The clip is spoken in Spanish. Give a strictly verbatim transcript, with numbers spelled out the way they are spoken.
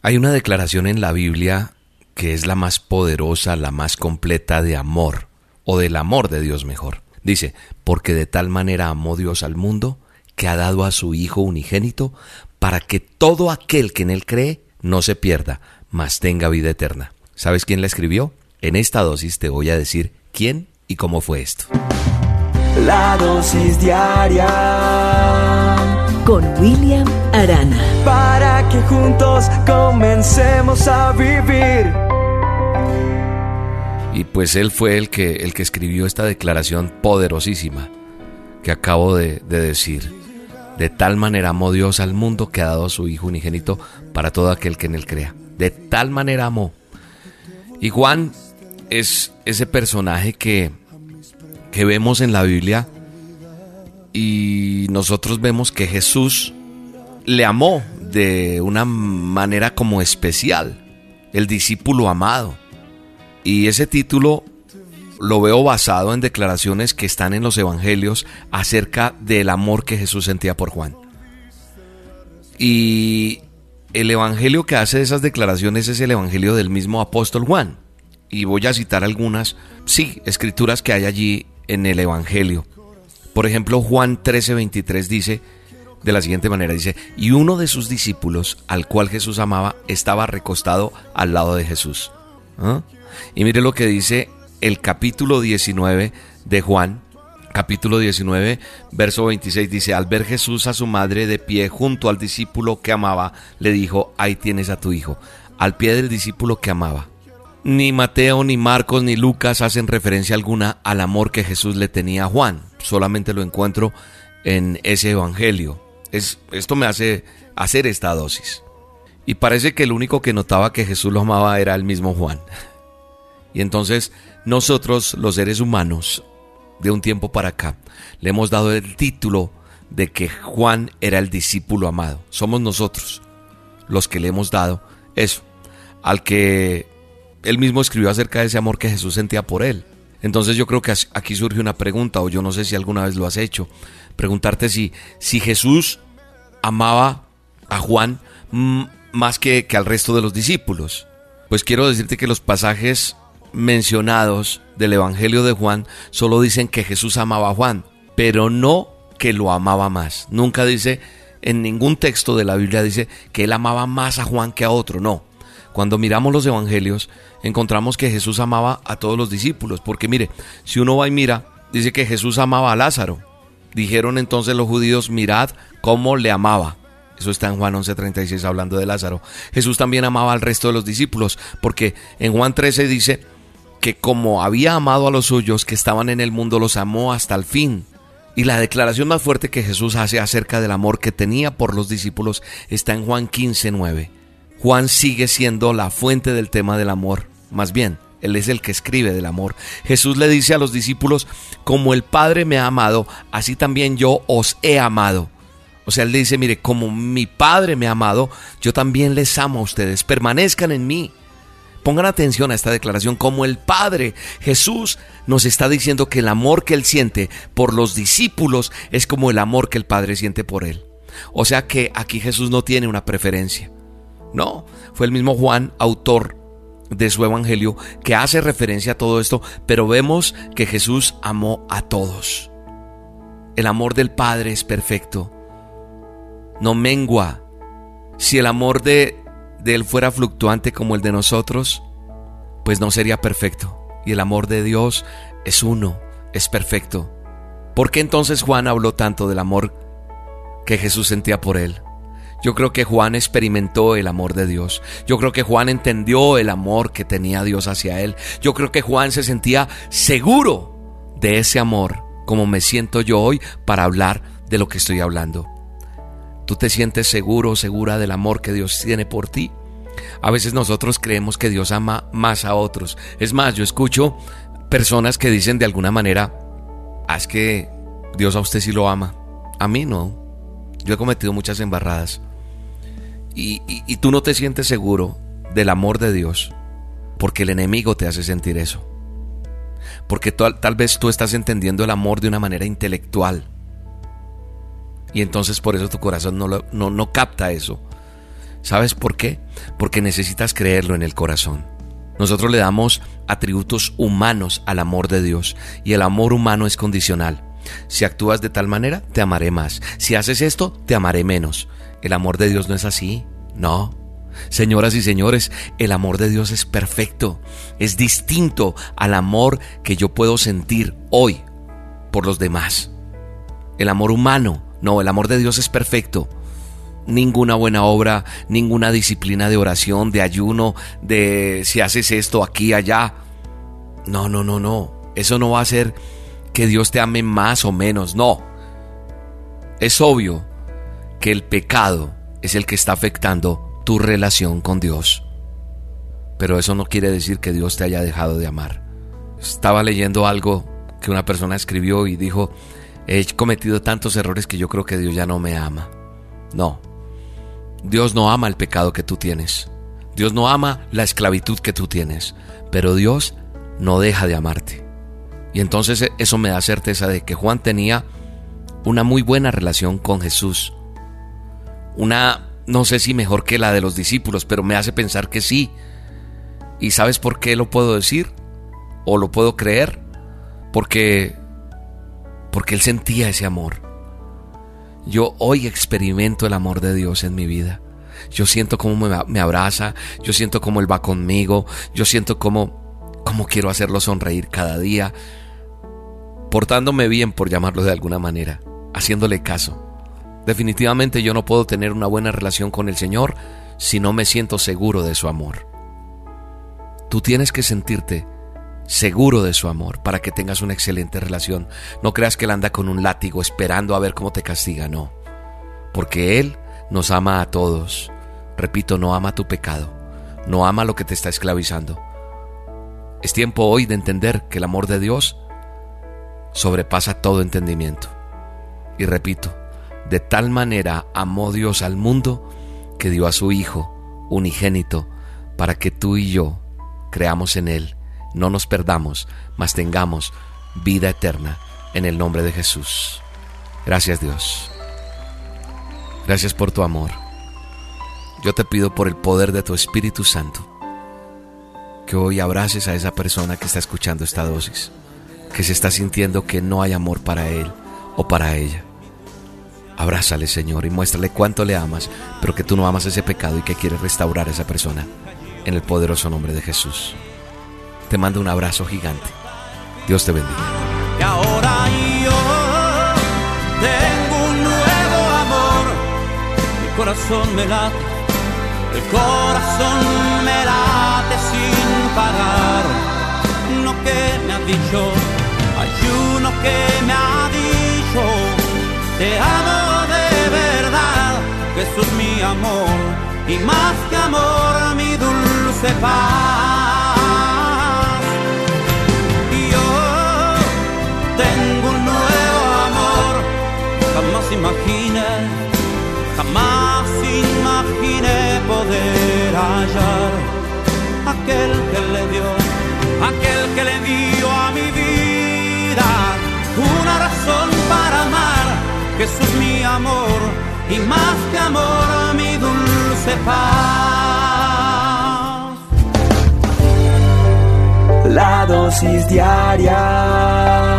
Hay una declaración en la Biblia que es la más poderosa, la más completa de amor, o del amor de Dios mejor. Dice, porque de tal manera amó Dios al mundo, que ha dado a su Hijo unigénito, para que todo aquel que en Él cree no se pierda, mas tenga vida eterna. ¿Sabes quién la escribió? En esta dosis te voy a decir quién y cómo fue esto. La dosis diaria con William Arana, para que juntos comencemos a vivir. Y pues él fue el que, el que escribió esta declaración poderosísima que acabo de, de decir. De tal manera amó Dios al mundo que ha dado a su Hijo unigénito para todo aquel que en Él crea. De tal manera amó. Y Juan es ese personaje que, que vemos en la Biblia y nosotros vemos que Jesús le amó de una manera como especial, el discípulo amado. Y ese título lo veo basado en declaraciones que están en los evangelios acerca del amor que Jesús sentía por Juan. Y el evangelio que hace esas declaraciones es el evangelio del mismo apóstol Juan. Y voy a citar algunas, sí, escrituras que hay allí en el evangelio. Por ejemplo, Juan trece veintitrés dice de la siguiente manera, dice, y uno de sus discípulos, al cual Jesús amaba, estaba recostado al lado de Jesús. ¿Ah? Y mire lo que dice el capítulo diecinueve de Juan, capítulo diecinueve, verso veintiséis, dice, al ver Jesús a su madre de pie junto al discípulo que amaba, le dijo, ahí tienes a tu hijo, al pie del discípulo que amaba. Ni Mateo, ni Marcos, ni Lucas hacen referencia alguna al amor que Jesús le tenía a Juan, solamente lo encuentro en ese evangelio. Es, esto me hace hacer esta dosis. Y parece que el único que notaba que Jesús lo amaba era el mismo Juan. Y entonces nosotros, los seres humanos, de un tiempo para acá, le hemos dado el título de que Juan era el discípulo amado. Somos nosotros los que le hemos dado eso, al que él mismo escribió acerca de ese amor que Jesús sentía por él. Entonces yo creo que aquí surge una pregunta, o yo no sé si alguna vez lo has hecho, preguntarte si, si Jesús amaba a Juan m- más que, que al resto de los discípulos. Pues quiero decirte que los pasajes mencionados del Evangelio de Juan solo dicen que Jesús amaba a Juan, pero no que lo amaba más. Nunca dice, en ningún texto de la Biblia dice que él amaba más a Juan que a otro, no. Cuando miramos los evangelios, encontramos que Jesús amaba a todos los discípulos, porque mire, si uno va y mira, dice que Jesús amaba a Lázaro. Dijeron entonces los judíos, mirad cómo le amaba. Eso está en Juan once treinta y seis hablando de Lázaro. Jesús también amaba al resto de los discípulos, porque en Juan trece dice que como había amado a los suyos que estaban en el mundo, los amó hasta el fin. Y la declaración más fuerte que Jesús hace acerca del amor que tenía por los discípulos está en Juan quince nueve. Juan sigue siendo la fuente del tema del amor, más bien, él es el que escribe del amor. Jesús le dice a los discípulos, como el Padre me ha amado, así también yo os he amado. O sea, él le dice, mire, como mi Padre me ha amado, yo también les amo a ustedes, permanezcan en mí. Pongan atención a esta declaración, como el Padre. Jesús nos está diciendo que el amor que él siente por los discípulos es como el amor que el Padre siente por él. O sea que aquí Jesús no tiene una preferencia. No, fue el mismo Juan, autor de su evangelio, que hace referencia a todo esto, pero vemos que Jesús amó a todos. El amor del Padre es perfecto, no mengua. Si el amor de, de Él fuera fluctuante como el de nosotros, pues no sería perfecto. Y el amor de Dios es uno, es perfecto. ¿Por qué entonces Juan habló tanto del amor que Jesús sentía por él? Yo creo que Juan experimentó el amor de Dios. Yo creo que Juan entendió el amor que tenía Dios hacia él. Yo creo que Juan se sentía seguro de ese amor, como me siento yo hoy para hablar de lo que estoy hablando. ¿Tú te sientes seguro o segura del amor que Dios tiene por ti? A veces nosotros creemos que Dios ama más a otros. Es más, yo escucho personas que dicen de alguna manera, ah, es que Dios a usted sí lo ama. A mí no. Yo he cometido muchas embarradas. Y, y, y tú no te sientes seguro del amor de Dios porque el enemigo te hace sentir eso. Porque tal, tal vez tú estás entendiendo el amor de una manera intelectual. Y entonces por eso tu corazón no, lo, no, no capta eso. ¿Sabes por qué? Porque necesitas creerlo en el corazón. Nosotros le damos atributos humanos al amor de Dios y el amor humano es condicional. Si actúas de tal manera, te amaré más. Si haces esto, te amaré menos. El amor de Dios no es así, no. Señoras y señores, el amor de Dios es perfecto. Es distinto al amor que yo puedo sentir hoy por los demás. El amor humano, no, el amor de Dios es perfecto. Ninguna buena obra, ninguna disciplina de oración, de ayuno, de si haces esto aquí, allá. No, no, no, no. Eso no va a hacer que Dios te ame más o menos, no. Es obvio que el pecado es el que está afectando tu relación con Dios. Pero eso no quiere decir que Dios te haya dejado de amar. Estaba leyendo algo que una persona escribió y dijo: he cometido tantos errores que yo creo que Dios ya no me ama. No. Dios no ama el pecado que tú tienes. Dios no ama la esclavitud que tú tienes. Pero Dios no deja de amarte. Y entonces eso me da certeza de que Juan tenía una muy buena relación con Jesús. Una, no sé si mejor que la de los discípulos, pero me hace pensar que sí. ¿Y sabes por qué lo puedo decir? ¿O lo puedo creer? Porque, porque él sentía ese amor. Yo hoy experimento el amor de Dios en mi vida. Yo siento cómo me, me abraza, yo siento cómo Él va conmigo, yo siento cómo, cómo quiero hacerlo sonreír cada día, portándome bien, por llamarlo de alguna manera, haciéndole caso. Definitivamente yo no puedo tener una buena relación con el Señor si no me siento seguro de su amor. Tú tienes que sentirte seguro de su amor para que tengas una excelente relación. No creas que Él anda con un látigo esperando a ver cómo te castiga, no. Porque Él nos ama a todos. Repito, no ama tu pecado, no ama lo que te está esclavizando. Es tiempo hoy de entender que el amor de Dios sobrepasa todo entendimiento. Y repito, de tal manera amó Dios al mundo que dio a su Hijo unigénito para que tú y yo creamos en Él, no nos perdamos, mas tengamos vida eterna en el nombre de Jesús. Gracias, Dios. Gracias por tu amor. Yo te pido por el poder de tu Espíritu Santo que hoy abraces a esa persona que está escuchando esta dosis, que se está sintiendo que no hay amor para él o para ella. Abrázale, Señor, y muéstrale cuánto le amas, pero que tú no amas ese pecado y que quieres restaurar a esa persona en el poderoso nombre de Jesús. Te mando un abrazo gigante. Dios te bendiga. Y ahora yo tengo un nuevo amor. El corazón me late, el corazón me late sin parar. Uno que me ha dicho, hay uno que me ha dicho, te amo de verdad. Jesús mi amor, y más que amor mi dulce paz. Jamás imaginé, jamás imaginé poder hallar aquel que le dio, aquel que le dio a mi vida una razón para amar. Jesús mi amor, y más que amor mi dulce paz. La dosis diaria